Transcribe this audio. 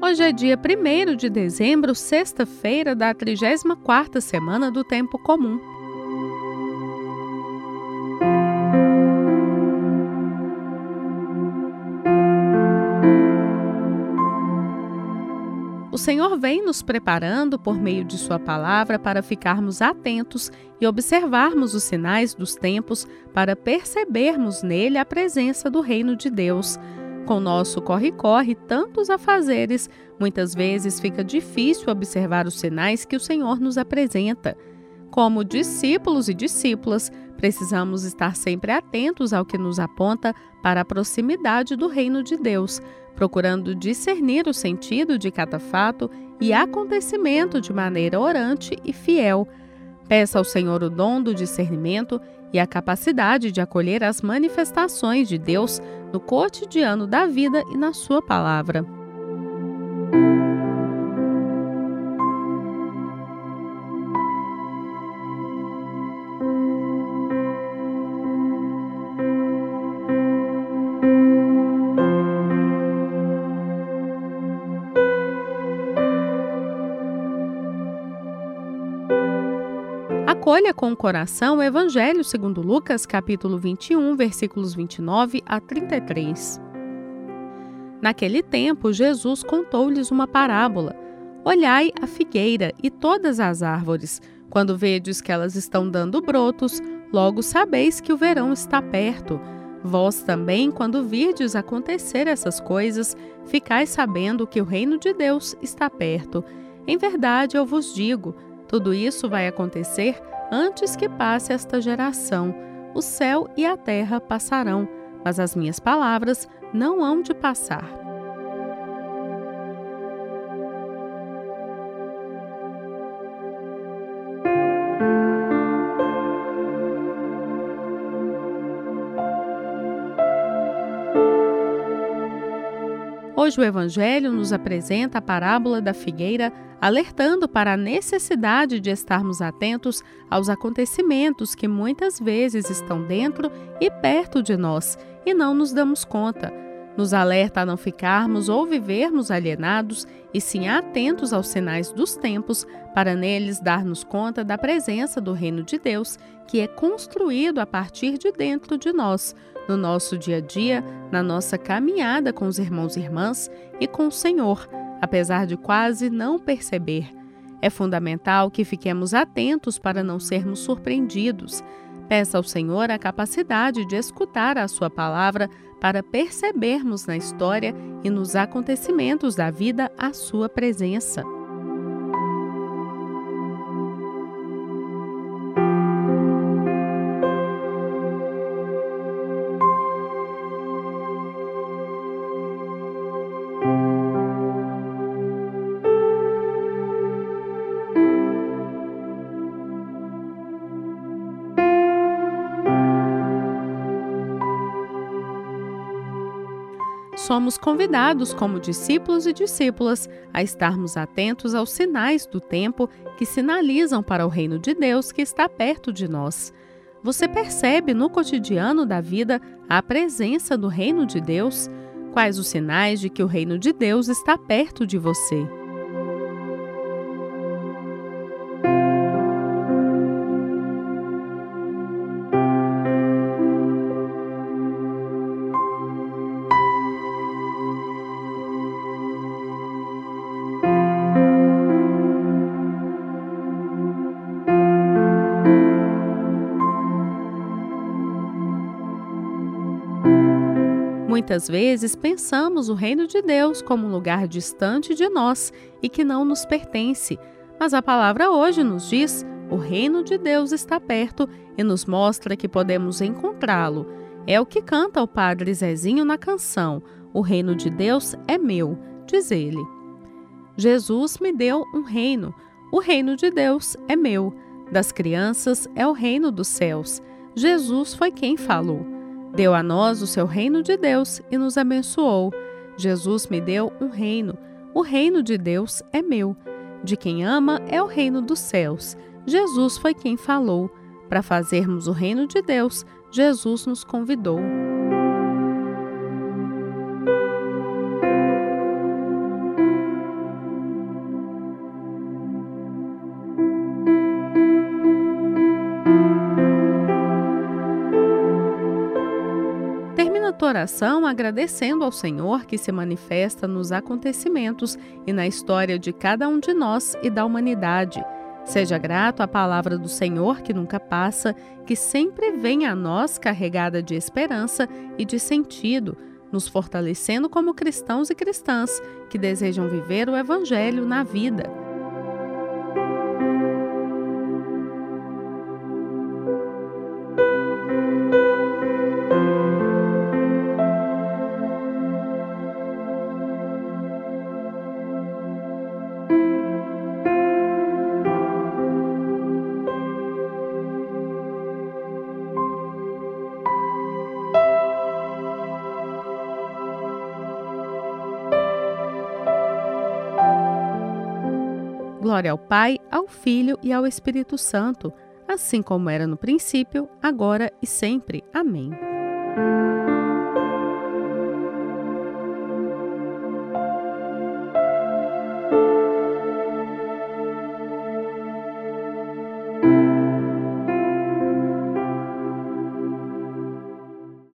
Hoje é dia 1º de dezembro, sexta-feira da 34ª semana do Tempo Comum. O Senhor vem nos preparando por meio de Sua palavra para ficarmos atentos e observarmos os sinais dos tempos para percebermos nele a presença do reino de Deus. Com nosso corre-corre, tantos afazeres, muitas vezes fica difícil observar os sinais que o Senhor nos apresenta. Como discípulos e discípulas, precisamos estar sempre atentos ao que nos aponta para a proximidade do reino de Deus, procurando discernir o sentido de cada fato e acontecimento de maneira orante e fiel. Peça ao Senhor o dom do discernimento e a capacidade de acolher as manifestações de Deus no cotidiano da vida e na Sua palavra. Acolha com o coração o Evangelho segundo Lucas, capítulo 21, versículos 29 a 33. Naquele tempo, Jesus contou-lhes uma parábola. Olhai a figueira e todas as árvores. Quando vedes que elas estão dando brotos, logo sabeis que o verão está perto. Vós também, quando virdes acontecer essas coisas, ficais sabendo que o reino de Deus está perto. Em verdade, eu vos digo, tudo isso vai acontecer antes que passe esta geração. O céu e a terra passarão, mas as minhas palavras não hão de passar. Hoje o Evangelho nos apresenta a parábola da figueira, alertando para a necessidade de estarmos atentos aos acontecimentos que muitas vezes estão dentro e perto de nós e não nos damos conta. Nos alerta a não ficarmos ou vivermos alienados e sim atentos aos sinais dos tempos, para neles darmos conta da presença do reino de Deus, que é construído a partir de dentro de nós, no nosso dia a dia, na nossa caminhada com os irmãos e irmãs e com o Senhor, apesar de quase não perceber. É fundamental que fiquemos atentos para não sermos surpreendidos. Peça ao Senhor a capacidade de escutar a Sua palavra para percebermos na história e nos acontecimentos da vida a Sua presença. Somos convidados, como discípulos e discípulas, a estarmos atentos aos sinais do tempo que sinalizam para o reino de Deus que está perto de nós. Você percebe no cotidiano da vida a presença do reino de Deus? Quais os sinais de que o reino de Deus está perto de você? Muitas vezes pensamos o reino de Deus como um lugar distante de nós e que não nos pertence, mas a palavra hoje nos diz: o reino de Deus está perto e nos mostra que podemos encontrá-lo. É o que canta o Padre Zezinho na canção "O reino de Deus é meu", diz ele. Jesus me deu um reino, o reino de Deus é meu. Das crianças é o reino dos céus. Jesus foi quem falou. Deu a nós o seu reino de Deus e nos abençoou. Jesus me deu um reino. O reino de Deus é meu. De quem ama é o reino dos céus. Jesus foi quem falou. Para fazermos o reino de Deus, Jesus nos convidou. tua oração agradecendo ao Senhor que se manifesta nos acontecimentos e na história de cada um de nós e da humanidade. Seja grato à palavra do Senhor que nunca passa, que sempre vem a nós carregada de esperança e de sentido, nos fortalecendo como cristãos e cristãs que desejam viver o Evangelho na vida. Glória ao Pai, ao Filho e ao Espírito Santo, assim como era no princípio, agora e sempre. Amém.